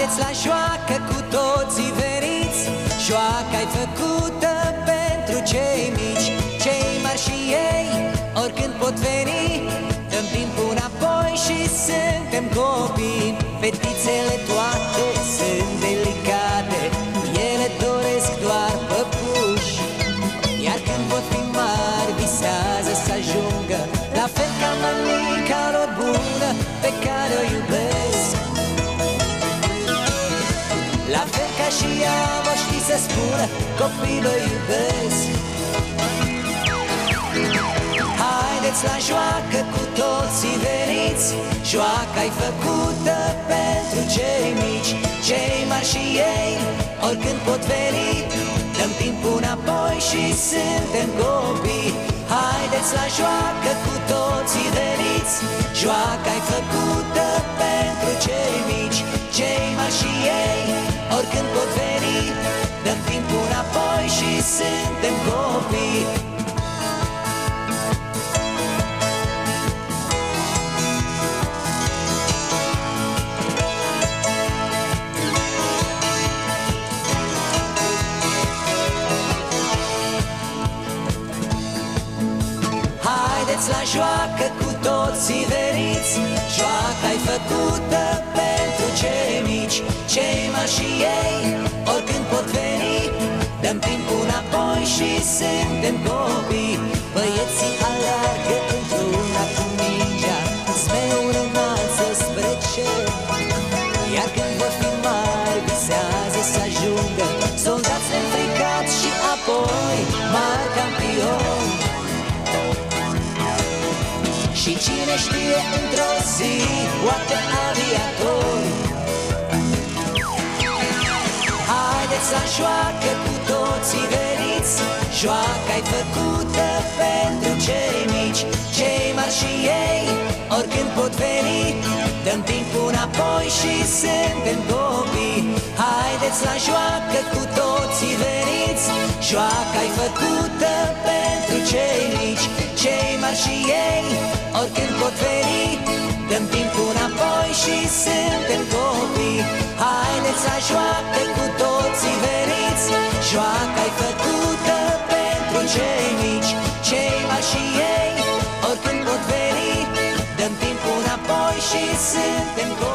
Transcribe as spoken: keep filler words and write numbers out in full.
Haideți la joacă cu toții veniți, joaca-i făcută pentru cei mici. Cei mari și ei oricând pot veni, dăm timpul înapoi și suntem copii. Fetițele toate sunt delicate, ele doresc doar păpuși, iar când vor fi mari visează să ajungă la fel ca mămica lor bună pe care o iubesc. La fel ca și ea vor ști să spună copiii mă iubesc. Haideți la joacă cu toții veniți, joaca-i făcută pentru cei mici. Cei mari și ei oricând pot veni, dăm timpul înapoi și suntem copii. Haideți la joacă cu toții veniți, joaca-i făcută pentru cei mici. Cei mari și ei oricând pot veni, dăm timpul înapoi și suntem copii. Haideți la joacă cu toții veniți, joaca-i făcută pentru cei mici. Cei mari și ei oricând pot veni, dăm timpul înapoi și suntem copii. Băieții alergă într-una cu mingea, zmeul înalță spre cer, iar când vor fi mari visează să ajungă soldați neînfricați și apoi mari campioni. Și cine știe într-o zi poate aviatori. Haideți la joacă cu toții veniți, joaca-i făcută pentru cei mici. Cei mari și ei oricând pot veni, dăm timpul înapoi și suntem copii. Haideți la joacă cu toții veniți, joaca-i făcută pentru cei mici. Cei mari și ei oricând pot veni, dăm timpul înapoi și suntem copii. Haideți la joacă cu toții veniți, joaca-i făcută pentru cei mici. Cei mari și ei oricând pot veni, dăm timpul înapoi și suntem copii.